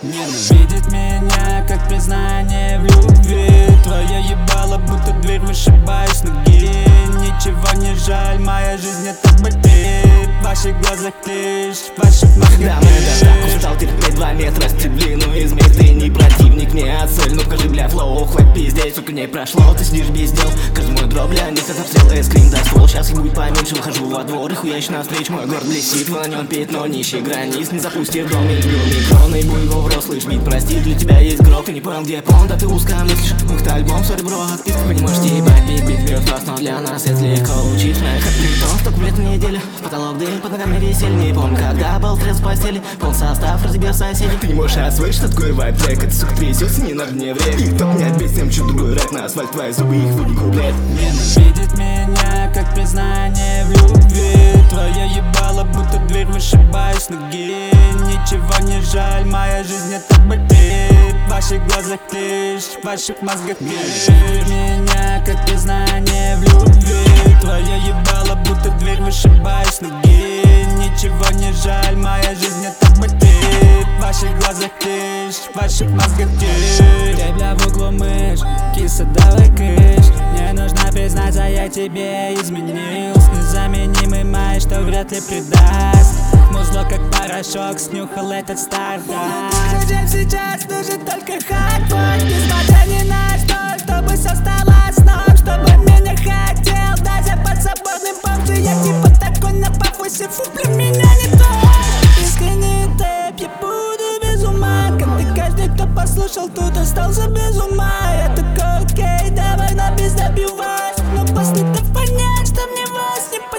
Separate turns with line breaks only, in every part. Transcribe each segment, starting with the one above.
Ненавидит меня, как признание в любви. Твоя ебало, будто дверь, вышибаешь ноги. Ничего не жаль, моя жизнь это ты. В ваших глазах лишь, в ваших мозгах.
Да, мы так устал терпеть 2 метра стеблину. Измер, ты не противник, не цель. Ну скажи, бля, флоу, хватит пиздеть, сколько дней прошло, ты сидишь без дел. Каждый мой дроп, бля, не как обстрел, эскрин даст пол. Сейчас их будет поменьше, выхожу во двор и хуящ навстречу. Мой город блестит, вы на нем пятно, нищий границ. Не запусти в доме, люблю микрон, и буду его в рот, слышь, бит, прости, для тебя есть гроб. Ты не понял, где пон, да ты узко мыслишь. Ух, альбом, сори, бро, отписка. Вы не можете ебать, бит вперед вас, но для нас это легко учить. Моих отплитов, только в лет неделю. Потолок дым, под ногами веселье. Не помню, когда был трез в постели. Пол состав, разбер соседей. Ты не можешь освоить, что такое вайп трек. Это, сука, трясется, не надо мне время. И топ не отбить тем, что другой рэп на асфальт. Твои зубы их выбегу, блядь.
Ненавидит меня, как признание в любви. Твоя ебало, будто дверь, вышибаешь ноги. Ничего не жаль, моя жизнь это ты. В ваших глазах лишь, в ваших мозгах лишь. Меня, как признание в любви. Твоя ебало, будто дверь, вышибаешь ноги. Ничего не жаль, моя жизнь это ты. В ваших глазах лишь, в ваших мозгах лишь. Ты, бля, в углу мышь, киса, давай кыш. Мне нужно признаться, я тебе изменился. Незаменимый май, что вряд ли предаст. Музло как порошок, снюхал этот стардаст.
Зачем сейчас нужен только хардбой? Несмотря ни на что, чтобы все стало основой. Чтобы меня хотел, даже под соборным бомжи. Я типа такой на пафосе, фу, для меня не то. Искренний тэп, я буду без ума. Как и каждый, кто послушал, тут остался без ума. Я такой, окей, давай на без добивать. Но после ты понять, что мне вас не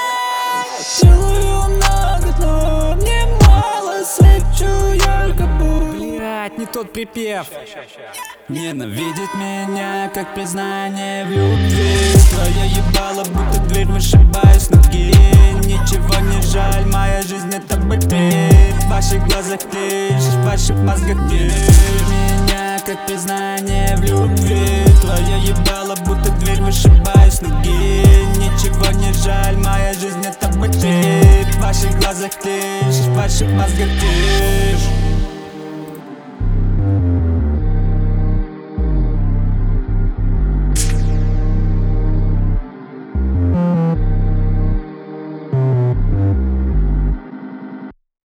понять. Делаю много, но мне мало. Свечу ярко,
Блять, не тот припев. Ненавидит меня, как признание в любви. Твоя ебало, будто дверь, вышибаешь ноги. Ничего не жаль, моя жизнь это ты. В ваших глазах лишь, в ваших мозгах лишь. Меня, как признание в любви. Твоя ебало, будто дверь, вышибаешь ноги. Ничего не жаль, моя жизнь это ты. В ваших глазах лишь, в ваших мозгах лишь.